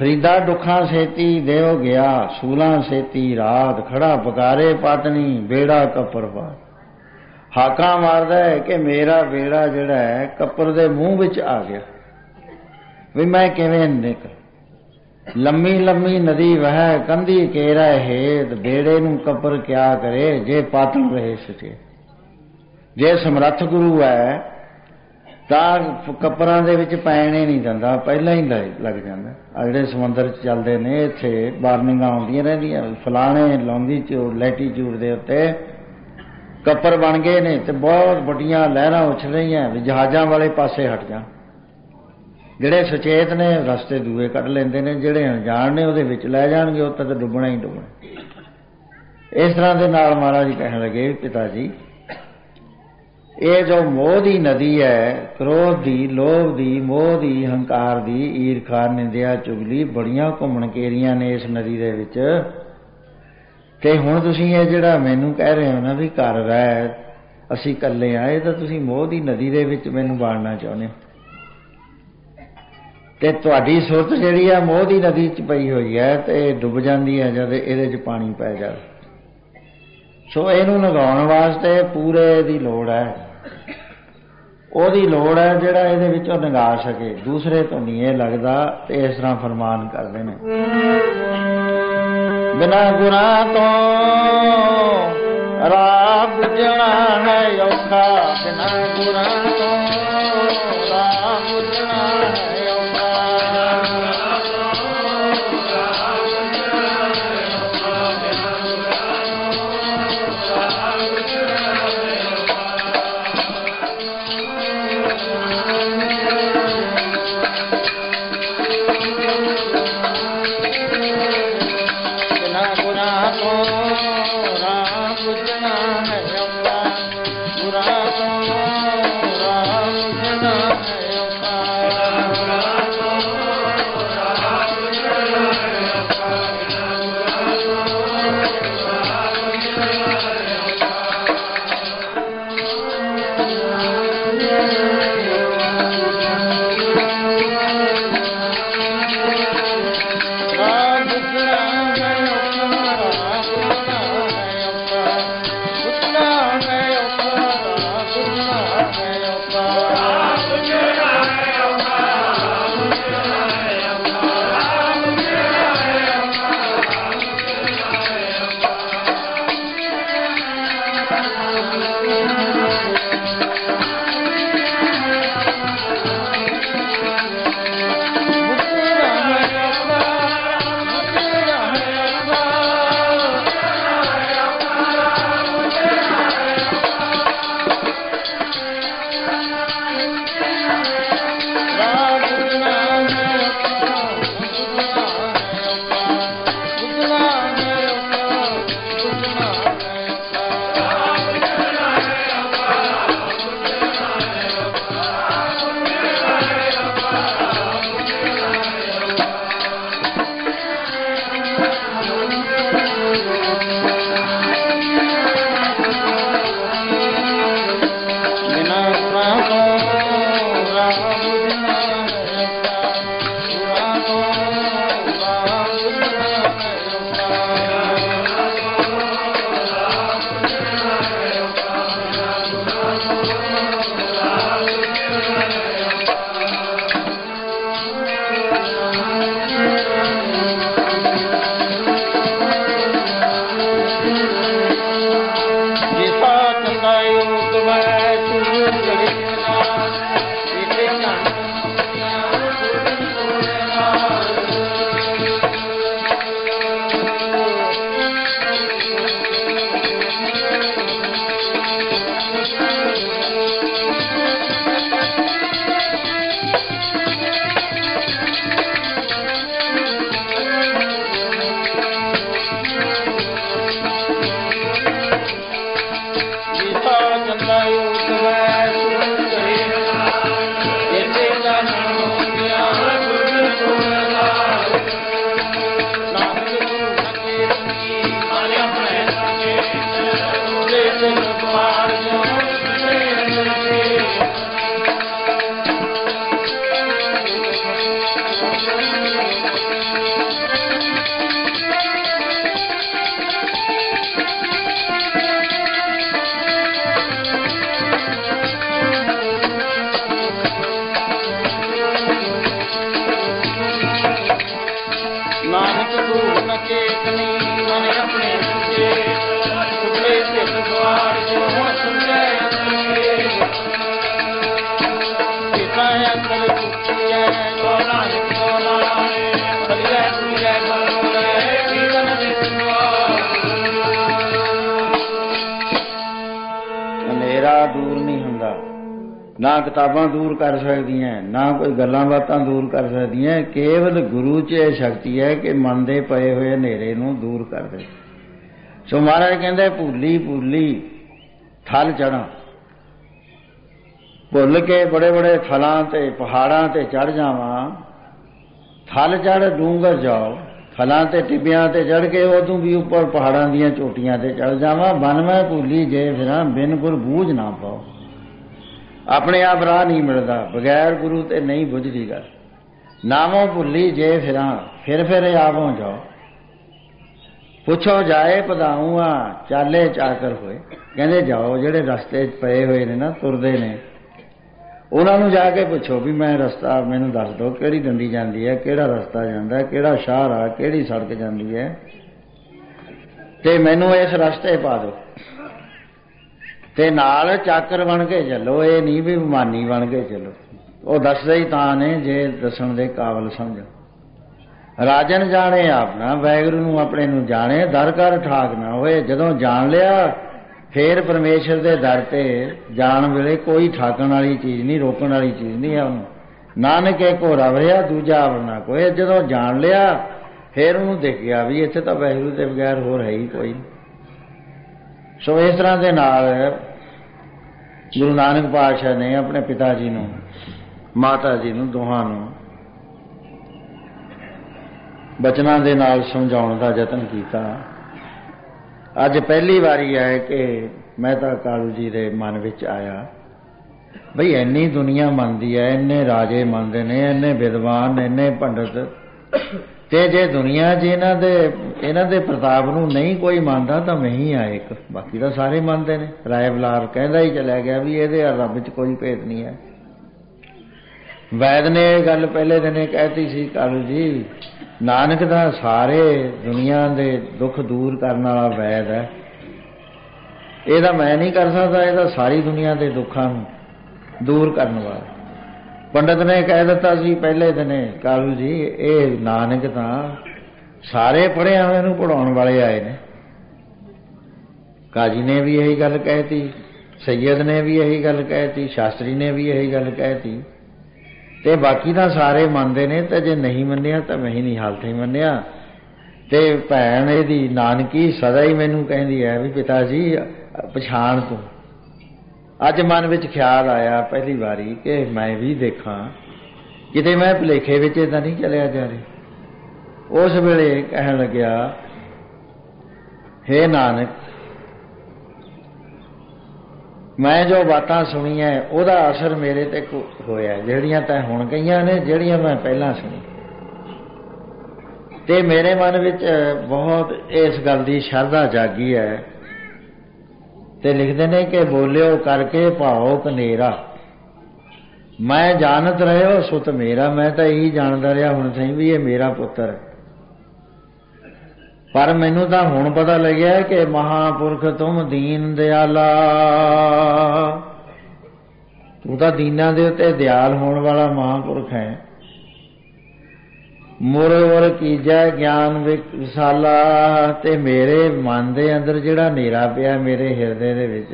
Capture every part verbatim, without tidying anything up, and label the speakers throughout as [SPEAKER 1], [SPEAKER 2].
[SPEAKER 1] फरीदा दुखा सेती देव गया, सूला सेती रात, खड़ा पकारे पाटनी बेड़ा कपर पार। हाका मारदा है कि मेरा बेड़ा जिहड़ा है कपर दे मूँह विच आ गया, भी मैं किवें निकल। लम्मी लम्मी नदी वह कंधी केरा हेत, बेड़े नूं कपर क्या करे जे पातन रहे सचे। जे समर्थ गुरु है तां कपरां दे विच पैण ही नहीं दिंदा, पहलां ही लग जांदा। आ जिहड़े समंदर च चलदे ने इत्थे वार्निंगां आउंदियां रहिंदियां, फलाणे लौंगीट्यूड लैटीट्यूड दे उत्ते कपर बन गए ने ते बहुत वड्डियां लहरां उछल रहीआं भी जहाज़ां वाले पासे हट जा। जिहड़े सुचेत ने रस्ते दूए कढ लैंदे ने, जिहड़े अणजाण ने उहदे विच लै जाणगे, उत्ते तां डुੱਬਣਾ ही डुੱਬਣਾ। इस तरह दे नाल महाराज जी कहण लगे, पिता जी ये जो मोह की नदी है, क्रोध की, लोभ की, मोह की, हंकार की, ईरखा, निंदिया, चुगली बड़ियां घुमण केरियां ने इस नदी दे विच। ते हुण तुसीं ये जिहड़ा मैनूं कह रहे हो ना भी घर रह असीं कल्ले आ, ये तां तुसीं मोह की नदी दे विच मैनूं बाड़ना चाहुंदे हो। ते तुहाडी सुरत जिहड़ी आ मोह की नदी च पई होई है ते डुੱਬ जांदी है जद इहदे च पानी पै जावे। सो इहनूं नगाउण वास्ते पूरे दी लोड़ है, ਉਹਦੀ ਲੋੜ है ਜਿਹੜਾ ਇਹਦੇ ਵਿੱਚੋਂ ਨਗਾ सके, दूसरे तो नहीं ਇਹ लगता। ਤੇ इस तरह फरमान करते हैं, बिना गुनाह तो राह बुझना है औखा, बिना गुनाह तो राह बुझना है औखा।
[SPEAKER 2] Thank you.
[SPEAKER 1] ना किताबां दूर कर सकदियां, ना कोई गल्लां बातां दूर कर सकदियां। केवल गुरु 'च यह शक्ति है कि मन दे पए होए हनेरे नूं दूर कर दे। सो महाराज कहंदे भूली भूली थल चढ़ा, भुल के बड़े बड़े थलां ते पहाड़ां ते चढ़ जावां। थल चढ़ डूंगर जाओ, थलां ते टिब्बियां ते चढ़ के उदों भी उपर पहाड़ां दीयां चोटियां ते चढ़ जावां। बन मैं भूली जे फिरां, बिन गुर बूझ ना पाओ। अपने आप राह नहीं मिलता, बगैर गुरु ते नहीं बुझदी गल। नामों भुली जे फिरां, फिर फिर आवों जाओ। पुछो जाए पधाऊआ, चाले चाकर होए। कहंदे जाओ जिहड़े रस्ते पए होए ने ना, तुरदे ने, उन्हां नूं जाके पुछो भी मैं रस्ता मैनूं दस दो, किहड़ी डंडी जांदी है, किहड़ा रस्ता जांदा है, किहड़ा शाहराह, किहड़ी सड़क जांदी है, ते मैनूं इस रस्ते पा दो। ते नाल चाकर बन के चलो, ये नहीं भी मानी बन के चलो। वो दसदे ही तां ने जे दसण दे काबल समझ। राजन जाने आपना, वैगुरू नूं अपने नूं जाने, दर कर ठाक ना होए। जदों जान लिया फिर परमेश्वर दे दर ते जान वेले कोई ठाकण वाली चीज़ नहीं, रोकण वाली चीज़ नहीं है। उन्होंने नानक एक होरा वरिया दूजा आवरना कोई। जदों जान लिया फिर उन्होंने दिख गया भी इत्थे तां वैगुरू दे बगैर होर है ही कोई। सो इस तरह के नाल गुरु नानक पातशाह ने अपने पिता जी नूं, माता जी नूं, दोहां नूं बचनां दे नाल समझाउण दा यतन कीता। अज पहली वारी है कि मैं तां कालू जी दे मन विच आया बई इन्नी दुनिया मनदी है, इन्ने राजे मनदे ने, इन्ने विद्वान, इन्ने पंडित, ते जे दुनिया च इन्हां दे इन्हां दे प्रताप नूं नहीं कोई मानदा तां मैं ही आ एक, बाकी तां सारे मनदे ने। राय बलार कहंदा ही चलिया गया भी इहदे रब च कोई भेद नहीं है। वैद ने यह गल पहले दिन कहती सी, कालू जी नानक दा सारे दुनिया दे दुख दूर करने वाला वैद है, यह मैं नहीं कर सकता, यह सारी दुनिया के दुखों दूर करने वाला। पंडित ने कह दिता सी पहले दिन, कालू जी ये नानक तां सारे पढ़िया हुए नूं पढ़ाउण वाले आए ने। काजी ने भी यही गल कहती, सैयद ने भी यही गल कहती, शास्त्री ने भी यही गल कहती, ते बाकी तां सारे मनदे ने। ते जे नहीं मन्निया तां मैं ही नहीं हालत ही मन्निया। ते भैण इहदी नानकी सदा ही मैनूं कहंदी है भी पिता जी पछाण तूं। अज मन विच ख्याल आया पहली बारी कि मैं भी देखा किते मैं भुलेखे विच इदां नहीं चलिया जा रही। उस वेले कहण लग्या, हे नानक मैं जो बातां सुनियां उहदा असर मेरे ते होया, जिहड़ियां तैं हुण कहियां ने, जिहड़ियां मैं पहलां सुनी, ते मेरे मन विच बहुत इस गल दी शरधा जागी है। ते लिखते ने कि बोलियो करके भाओ कनेरा, मैं जानत रहे सुत मेरा। मैं तो यही जानता रहा हुण सही भी ये मेरा पुत्र है, पर मैनू तो हुण पता लग्या कि महापुरख तुम दीन दयाला, तू तो दीना दे उत्ते दयाल होने वाला महापुरख है। मुर उर कीजै ज्ञान विसाला, ते मेरे मन दे अंदर जिहड़ा नेरा पिया मेरे हिरदे दे विच,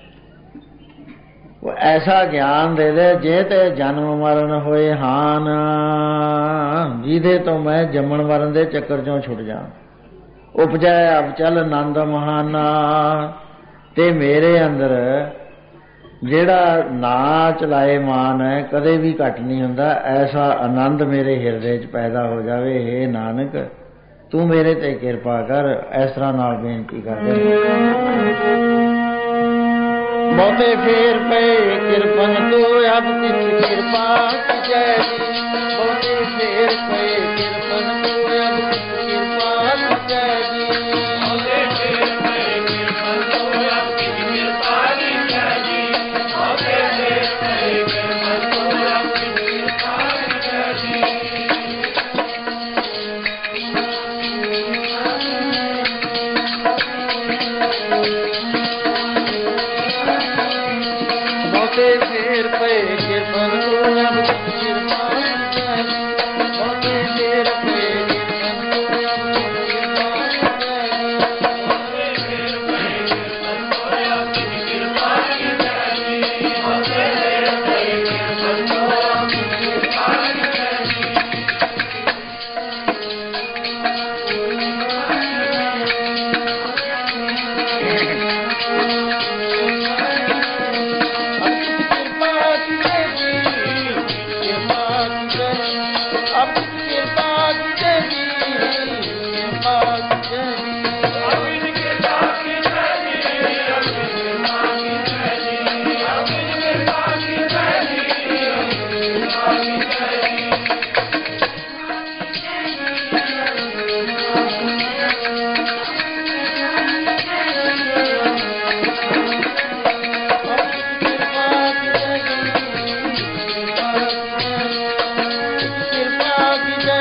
[SPEAKER 1] वो ऐसा ज्ञान दे दे जे ते जन्म मरण होए हान, जिहदे तो मैं जम्मण मरण दे चक्कर चों छुट जा। उपजै अवचल आनंद महाना, ते मेरे अंदर जिहड़ा ना चलाए मान है कदे भी घट नहीं हुंदा, ऐसा आनंद मेरे हिरदे च पैदा हो जावे। हे नानक तू मेरे ते किरपा कर। इस तरह नाल बेनती करदे बहुते फेर पे किरपन तू अब किछ किरपा कीजै जी, बहुते फेर पे किरपन तू अब किछ किरपा कीजै जी, बहुते फेर पे किरपन तू अब किछ किरपा कीजै जी, बहुते फेर पे किरपन तू अब किछ किरपा कीजै जी। बहुते फेर पे किरपन तू अब किछ किरपा कीजै जी, बहुते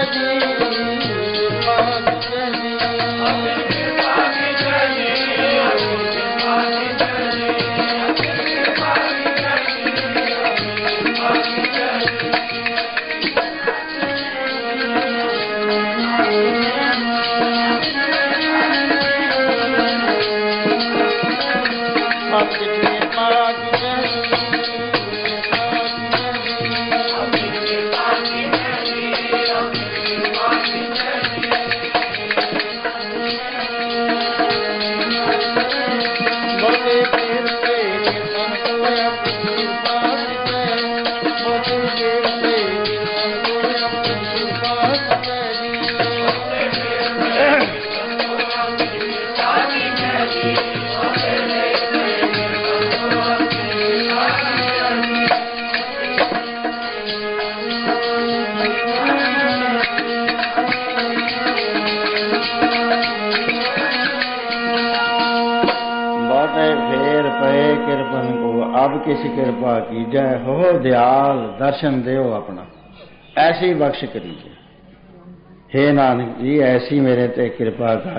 [SPEAKER 1] किसी कृपा कीजै हो दयाल दर्शन देओ अपना ऐसी बख्श करीजे। हे नानक जी ऐसी मेरे ते कृपा कर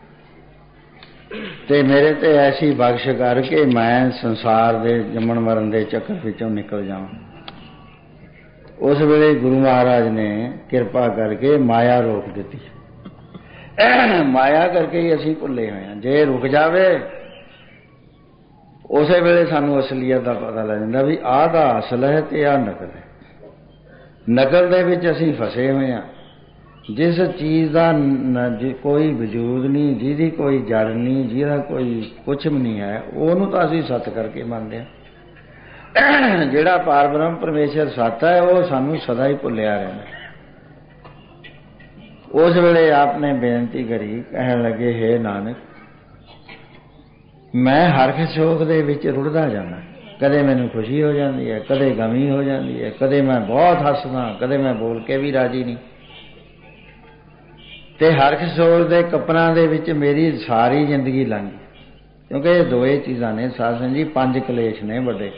[SPEAKER 1] ते मेरे ते ऐसी बख्श कर के मैं संसार दे जमन मरण दे चक्कर विचों निकल जावां। उस वेले गुरु महाराज ने कृपा करके माया रोक दी। माया करके ही असीं भुले हुए हैं। जे रुक जावे उस वेले सानू असलीयत का पता लग जाता भी आह दा असल है ते आह नकल है। नकल दे विच असीं फसे हुए हैं। जिस चीज़ का कोई वजूद नहीं, जिहदी कोई जड़ नहीं, जिहदा कोई कुछ भी नहीं है, उहनूं तां असीं सत करके मनदे हां। जिहड़ा पार ब्रह्म परमेश्वर सत है वह सानू सदा ही भुलिया रहना। उस वेले आपने बेनती करी, कहण लगे हे नानक मैं हरख शोक दे विच रुड़दा जाना। कदे मैनूं खुशी हो जाती है, कदे गमी हो जाती है, कदे मैं बहुत हसदा, कदे मैं बोल के भी राजी नहीं। ते हरख शोक दे कपड़ां दे विच मेरी सारी जिंदगी लंघ गई। क्योंकि ये दो चीज़ां ने साध संगत जी, पंज कलेश ने बड़े।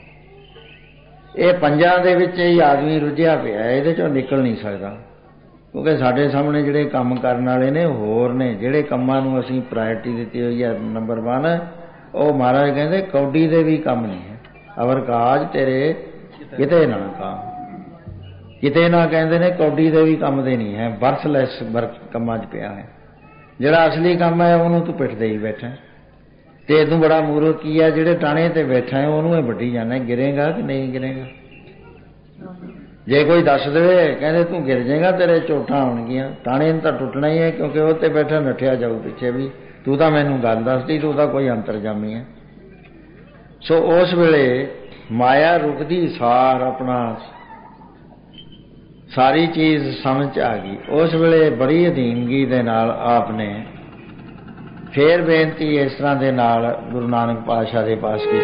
[SPEAKER 1] ये पंजां दे विच ही आदमी रुझिया पिया, इहदे चों निकल नहीं सकदा। क्योंकि साडे सामने जिहड़े काम करन वाले ने होर ने, जिहड़े कामां नूं असीं प्रायोरिटी दित्ती होई है नंबर वन, ਉਹ महाराज कहते कौडी दे भी कम नहीं है। अवर काज तेरे किते ना काम, किते ना कहते ने कौडी दे भी कम दे नहीं है। बरसलैस वर्क कमां च पिया है। जिहड़ा असली काम है उहनूं तू पिट दे ही बैठा ते तू बड़ा मूर्ख की है जिहड़े टाणे ते बैठा है उहनूं वड्डी जाना। गिरेगा कि नहीं गिरेगा? जे कोई दस दे कहते तू गिर जाएगा, तेरे चोटां आउणगीਆਂ। टाणे नूं तां टुटना ही है क्योंकि वो ते बैठा नठिया जाऊ पिछे भी तू तो मैनू गल दसदी, तू तो कोई अंतरजामी है। सो उस वेले माया रुकदी सार अपना सारी चीज़ समझ आ गई। उस वेले बड़ी अधीनगी दे नाल आपने फिर बेनती इस तरह दे नाल गुरु नानक पातशाह दे पास की।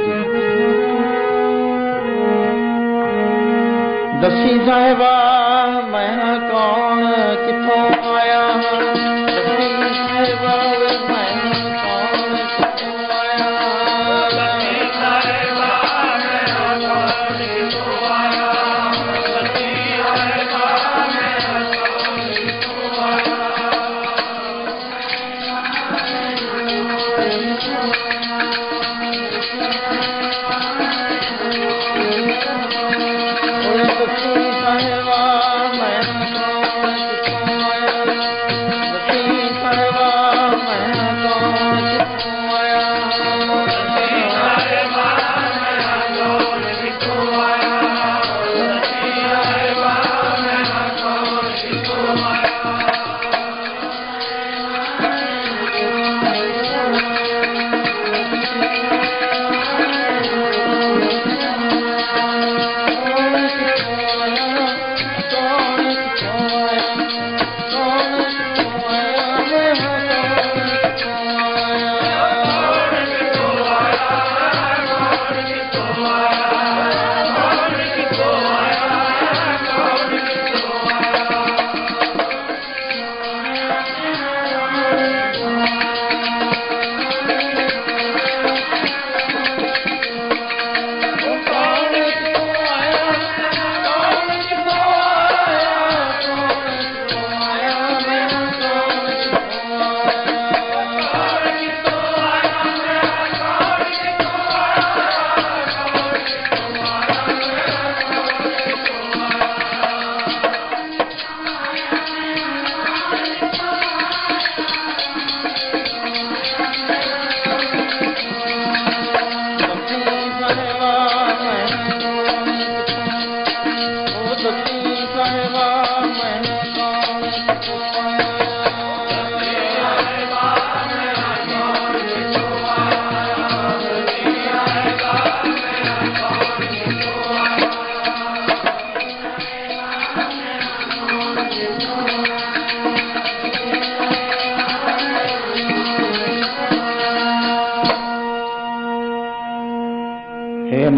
[SPEAKER 1] दसी साहिबा मैं कौन किथों आया, दसी साहिबा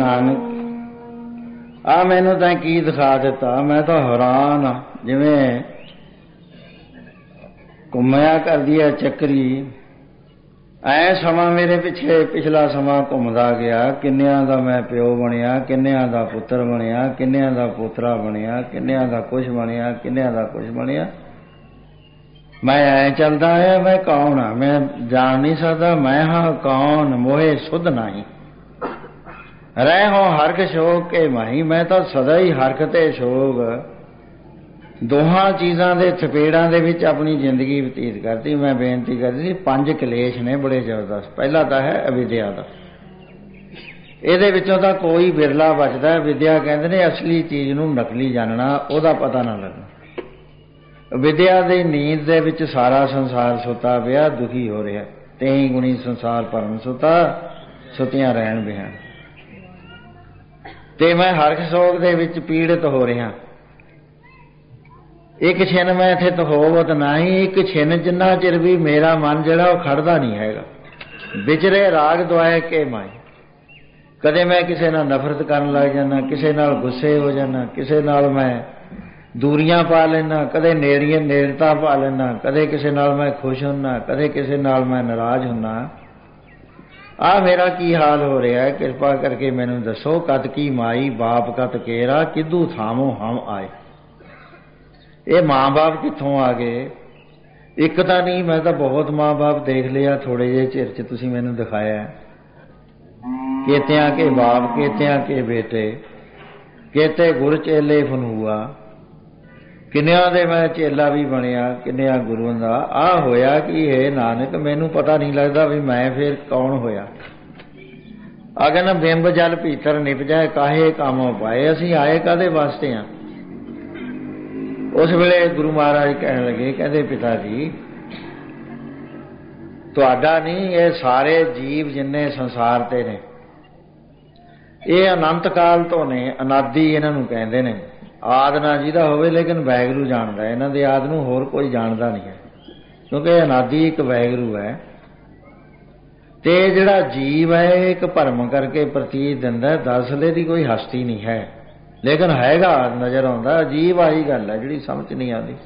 [SPEAKER 1] नानक आ मैनू तां की दिखा दिता, मैं तो हैरान हाँ। जिवें घुमया करदी है चक्री, ऐ समा मेरे पिछे पिछला समा घुमदा गया। किन्नियां दा मैं प्यो बनिया, किन्नियां दा पुत्र बनिया, किन्नियां दा पोतरा बनिया, किन्नियां दा कुछ बनिया, किन्नियां दा कुछ बनिया। मैं ऐ चलदा आया, मैं कौन हाँ? मैं जान नहीं सकता मैं हाँ कौन। मोहे सुध नहीं रह हो हरख शोक के माही। मैं तो सदा ही हरख ते शोक दोहां चीज़ां दे थपेड़ां दे विच अपनी जिंदगी बतीत करती। मैं बेनती करती पंज कलेश ने बड़े जबरदस्त। पहला तो है अविद्या का, इहदे विचों तां कोई बिरला बचदा है। विद्या कहंदे ने असली चीज़ नूं नकली जानना, ओहदा पता ना लगना। विद्या दी नींद दे विच सारा संसार सुता पिया दुखी हो रहा। तेई गुणी संसार भरम सुता, सुतियां रहन बिहान। ते मैं हरख शोक दे विच पीड़ित हो रहा। एक छिन मैं इत्थे तहोवत नहीं, एक छिन जिन्ना चिर भी मेरा मन जिहड़ा वो खड़दा नहीं हैगा। विचरे राग दुआए के माई। कदे मैं किसी नाल नफरत करन लग जाना, किसी नाल गुस्से हो जाना, किसी नाल मैं दूरियां पा लेना, कदे नेड़िए नेड़ता पा लेना, कदे किसी नाल मैं खुश होना, कदे किसी नाल मैं नाराज होना। आ मेरा की हाल हो रहा है? कृपा करके मैनू दसो। कत की माई बाप कत केरा, किदू थामो हम आए। ये माँ बाप कित्थों आ गए? एक तो नहीं, मैं तो बहुत माँ बाप देख लिया थोड़े जे चिर च तुसीं मैनू दिखाया। केतियां के बाप, केतियां के बेटे, केते गुर चेले फनूआ। किन्नियां दे मैं चेला भी बनिया, किन्नियां गुरुआं दा। आ होया कि हे नानक मैनू पता नहीं लगता भी मैं फिर कौन होया। अगर ना बिंब जल भीतर निप जाए काहे काम पाए। असीं आए कादे वास्ते हाँ? उस वेले गुरु महाराज कहन लगे, कहते पिता जी तुहाडा नहीं, ये सारे जीव जिन्ने संसार ते ने ये अनंत काल तो ने। अनादि इन्हां नूं कहंदे ने। आद ना जिहदा होवे लेकिन वैगुरू जानदा है। इन्हां दे आद नूं होर कोई जानदा नहीं है, क्योंकि अनादि एक वैगुरू है। ते जिहड़ा जीव है एक भरम करके प्रतीत दिंदा है, दरअसल दी कोई हस्ती नहीं है, लेकिन हैगा नज़र आउंदा। अजीब आई गल है जिहड़ी समझ नहीं आती।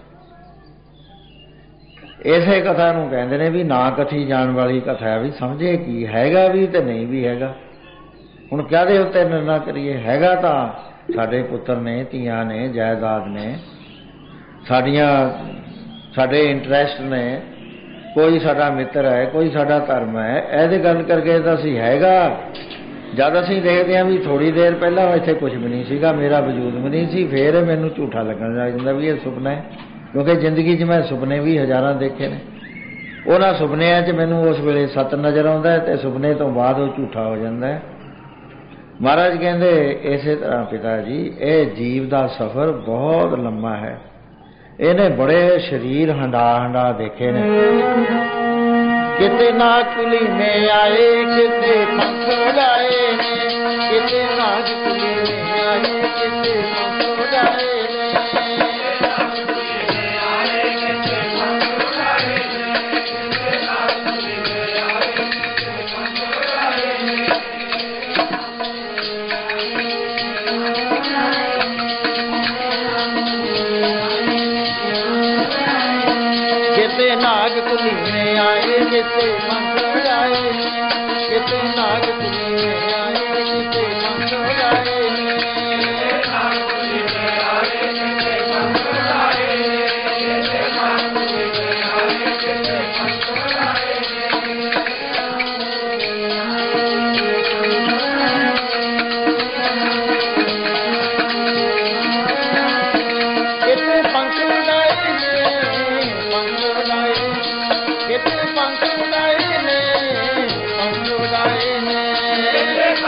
[SPEAKER 1] इसे कथा नूं कहंदे ने भी ना कथी जाण वाली कथा है, भी समझे की हैगा भी ते नहीं भी हैगा। हुण काहदे उत्ते निर्णय करिए? हैगा तां साडे पुत्र ने, धीआं ने, जायदाद ने, साडियां साडे इंटरस्ट ने, कोई साडा मित्र है, कोई साडा धर्म है। ਇਹਦੀ ਗੱਲ करके ਤਾਂ ਅਸੀਂ हैगा। जद ਅਸੀਂ देखते हैं भी थोड़ी देर पहला इत्थे कुछ भी नहीं सीगा, मेरा वजूद भी नहीं सी, फिर मैनू झूठा लगन लग जांदा भी ये सुपना है, क्योंकि जिंदगी 'च मैं सुपने भी हज़ारां देखे ने। उन्हां सुपनिਆਂ 'ਚ मैनू उस वेले सत नज़र आउंदा है, ते सुपने तो बाद वो झूठा हो जाता है। महाराज कहते इसे तरह पिता जी ये जीव का सफ़र बहुत लंबा है। इन्हें बड़े शरीर हंडा हंडा देखे ने। किते नाकुली में आए, किते पंख उड़ाए ने, किते नाकुली में आए, किते पंख उड़ाए ने। किते नाग कुली में आए, किते पंख उड़ाए, किते नाग कुली में आए, किते पंख उड़ाए। पंख उड़ाए ने, पंख उड़ाए ने।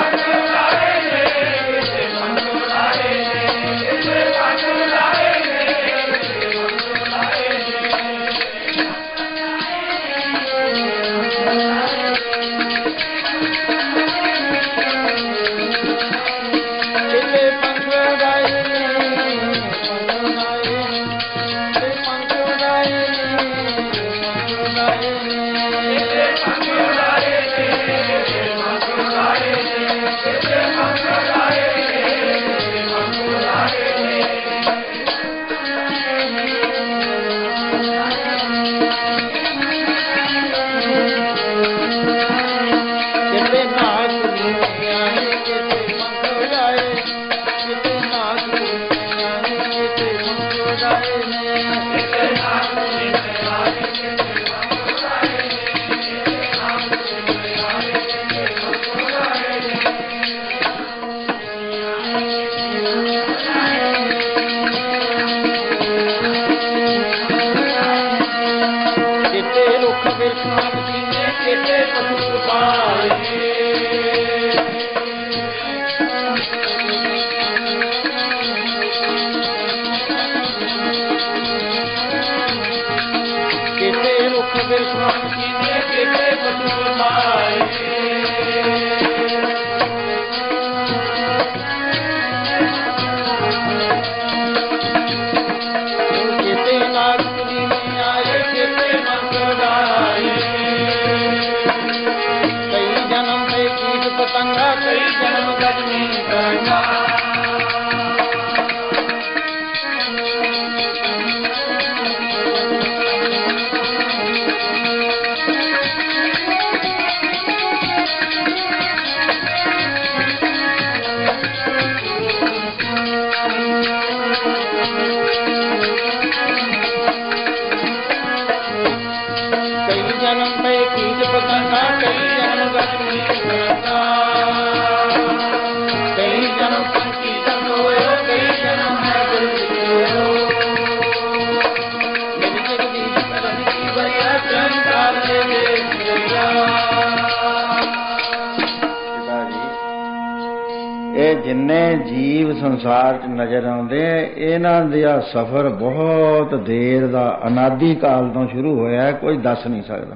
[SPEAKER 1] जिन्ने जीव संसार च नजर आते इन्हां दा सफर बहुत देर का अनादि काल तो शुरू होया, कोई दस नहीं सकता।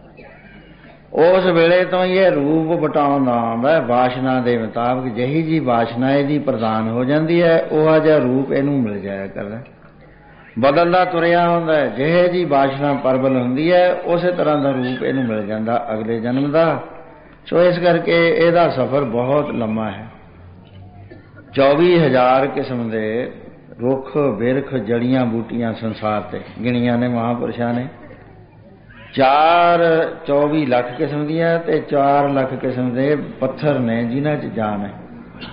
[SPEAKER 1] उस वेले तो ये रूप बटाउण दा आउंदा है, वासना के मुताबिक जही जी वासना इहदी प्रधान हो जाती है उहा जिहा रूप इहनूं मिल जाया करदा। बदलदा तुरिया हुंदा है, जिहे जी वासना प्रबल हुंदी है उस तरह का रूप इहनूं मिल जाता अगले जन्म का। सो इस करके इहदा सफर बहुत लंबा है। चौबी हज़ार किस्म के रुख बिरख जड़ियां बूटियां संसार ते गिणियां ने महापुरुषां ने। चार चौबी लख किस्म दियां ते चार लख किस्म के पत्थर ने जिन्हां च जान है।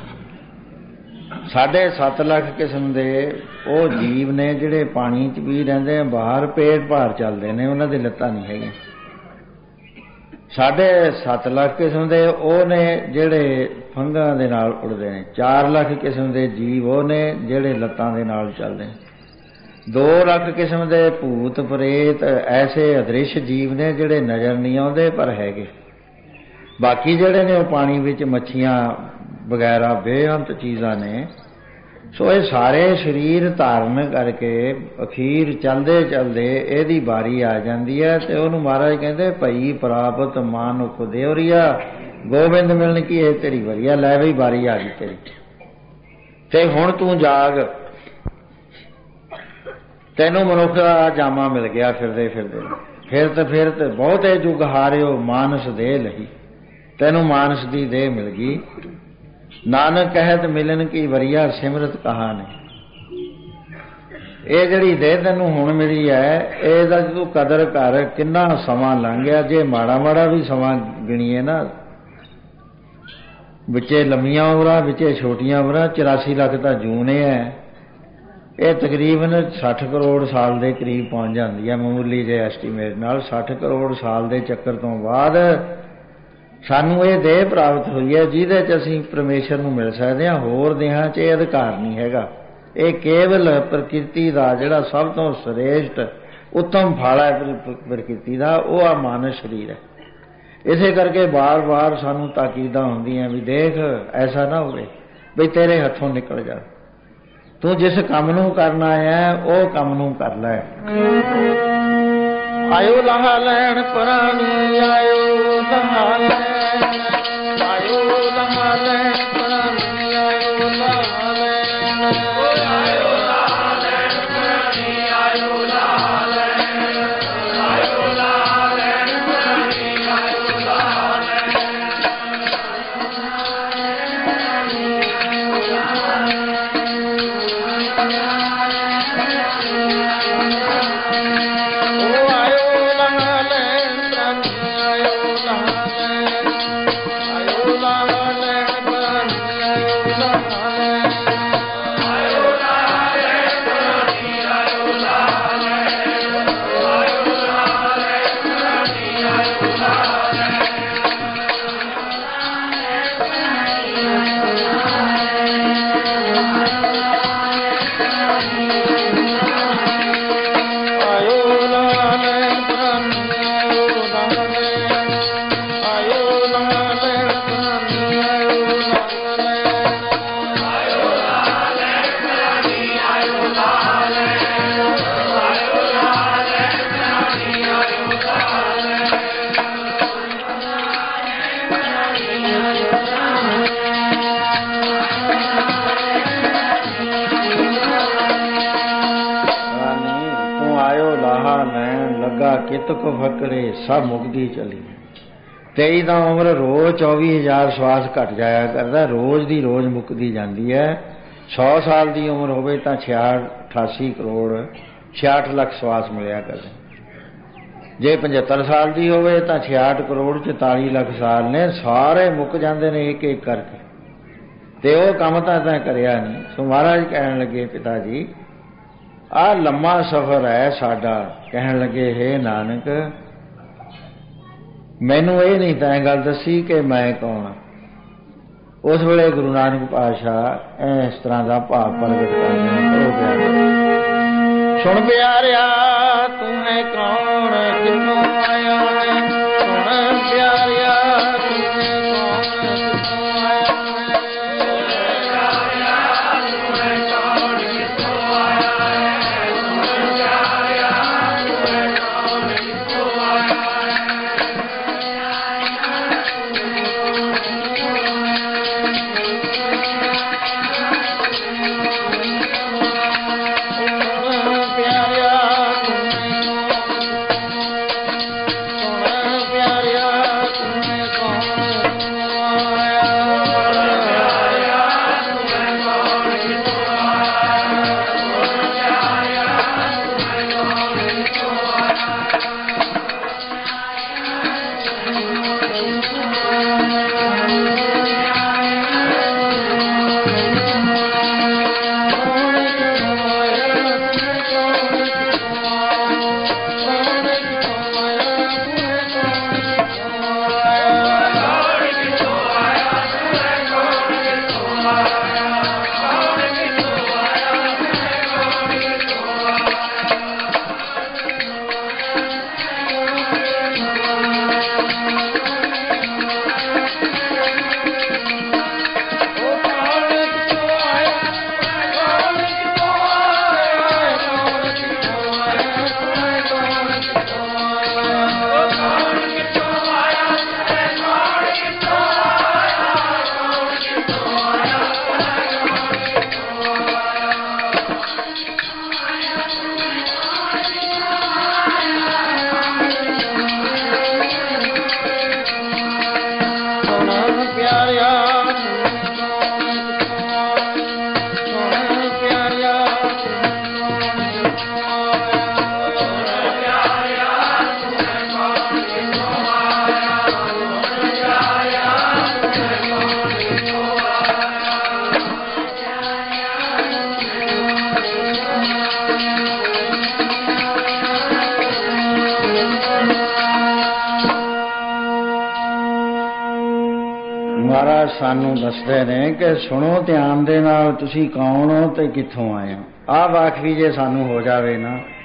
[SPEAKER 1] साढ़े सत्त लख किस्म के वो जीव ने जिहड़े पानी च भी रहिंदे हैं, बाहर पेट भार चलते हैं, उन्हां दी लत्तां नहीं हैगियां। साढ़े सत्त लख किस्म के वो ने जिहड़े फंगां दे नाल उड़दे ने। चार लख किस्म के जीव वो ने जिहड़े लत्तां दे नाल चलदे ने। दो लख किस्म के भूत प्रेत ऐसे अदृश्य जीव ने जिहड़े नज़र नहीं आउंदे पर हैगे। बाकी जिहड़े ने वो पानी विच मच्छियां वगैरह बेअंत चीज़ां ने। सो ये सारे शरीर धारण करके अखीर चलते चलते यदी बारी आ जाती है तो उन्होंने महाराज कहते भई प्राप्त मानुख देवरिया गोबिंद मिलन की ये तेरी वरिया, लै बई बारी आ गई तेरी ते हुण तू जाग, तेनों मनुख का जामा मिल गया फिरदे फिरदे फिरते फिरते बहुते जुग हारियो मानस दे लही, तेनों मानस की देह मिल गई। नानक कहत मिलन की वरिया सिमरत कहानी। ये जिहड़ी देह तैनूं हुण मिली है इहदा तूं कदर कर, किन्ना समा लंघ गया। जे माड़ा माड़ा भी समा गिणीए ना, विचे लंमियां उमरां विचे छोटियां उमरां, चौरासी लख तां जूने है। ये तकरीबन सठ करोड़ साल के करीब पहुँच जाती है मामूली जे एस्टीमेट नाल। सठ करोड़ साल के चक्कर तो बाद सानू ये देह प्राप्त हुई है जिहदे च असीं परमेश्वर नूं मिल सकते हैं। होर देहां च ये अधिकार नहीं हैगा। ये केवल प्रकृति का जिहड़ा सब तो श्रेष्ठ उत्तम फल है प्रकृति का, वो आ मानस शरीर है। इसे करके बार बार सानू ताकीदा हुंदियां भी देख ऐसा ना होवे बई तेरे हथों निकल जा, तू जिस काम नूं करना है वो काम नूं कर लै। आयो लहा लैण प्राणी, आयो लहा लैण, आयो लहा लैण प्राणी, आयो लहा लैण, आयो लहा लैण प्राणी, आयो लहा लैण, आयो लहा लैण प्राणी, आयो लहा लैण। ਲਾਹਾ ਲੈਣ ਲੱਗਾ ਕਿਤ ਕੋ ਫਕਰੇ ਸਭ ਮੁਕਦੀ ਚਲੀ। ਤੇਈ ਦਾ ਉਮਰ ਰੋਜ਼ ਚੌਵੀ ਹਜ਼ਾਰ ਸਵਾਸ ਘਟ ਜਾਇਆ ਕਰਦਾ, ਰੋਜ਼ ਦੀ ਰੋਜ਼ ਮੁੱਕਦੀ ਜਾਂਦੀ ਹੈ। ਸੌ ਸਾਲ ਦੀ ਉਮਰ ਹੋਵੇ ਤਾਂ ਛਿਆਹਠ ਅਠਾਸੀ ਕਰੋੜ ਛਿਆਹਠ ਲੱਖ ਸਵਾਸ ਮਿਲਿਆ ਕਰਦੇ। ਜੇ ਪਝੱਤਰ ਸਾਲ ਦੀ ਹੋਵੇ ਤਾਂ ਛਿਆਹਠ ਕਰੋੜ ਚੁਤਾਲੀ ਲੱਖ ਸਾਲ ਨੇ, ਸਾਰੇ ਮੁੱਕ ਜਾਂਦੇ ਨੇ ਇੱਕ ਇੱਕ ਕਰਕੇ। ਤੇ ਉਹ ਕੰਮ ਤਾਂ ਤਾਂ ਕਰਿਆ ਨਹੀਂ। ਸੋ ਮਹਾਰਾਜ ਕਹਿਣ ਲੱਗੇ ਪਿਤਾ ਜੀ ਆਹ ਲੰਮਾ ਸਫ਼ਰ ਹੈ ਸਾਡਾ। ਕਹਿਣ ਲੱਗੇ ਹੇ ਨਾਨਕ ਮੈਨੂੰ ਇਹ ਨਹੀਂ ਤੈਂ ਗੱਲ ਦੱਸੀ ਕਿ ਮੈਂ ਕੌਣ ਹਾਂ। ਉਸ ਵੇਲੇ ਗੁਰੂ ਨਾਨਕ ਪਾਤਸ਼ਾਹ ਇਸ ਤਰ੍ਹਾਂ ਦਾ ਭਾਵ ਪ੍ਰਗਟ ਕਰਦੇ ਨੇ। ਸੁਣ ਪਿਆਰਿਆ ਤੂੰ ਹੈ ਕੌਣ, ਕਿੱਥੋਂ ਆਇਆ ਹੈ। ਸੁਣ ਪਿਆਰਿਆ ਤੂੰ ਹੈ ਕੌਣ, ਕਿੱਥੋਂ ਆਇਆ ਹੈ। ਤੂੰ ਹੈ ਕੌਣ, ਕਿੱਥੋਂ ਆਇਆ ਹੈ। ਸੁਣ ਪਿਆਰਿਆ ਤੂੰ ਹੈ ਕੌਣ, ਕਿੱਥੋਂ ਆਇਆ ਮਹਾਰਾਜ ਸਾਨੂੰ ਦੱਸਦੇ ਨੇ ਕਿ ਸੁਣੋ ਧਿਆਨ ਦੇ ਨਾਲ ਤੁਸੀਂ ਕੌਣ ਹੋ ਤੇ ਕਿੱਥੋਂ ਆਏ ਹੋ। ਆਹ ਵਾਕਫੀ ਜੇ ਸਾਨੂੰ ਹੋ ਜਾਵੇ ਨਾ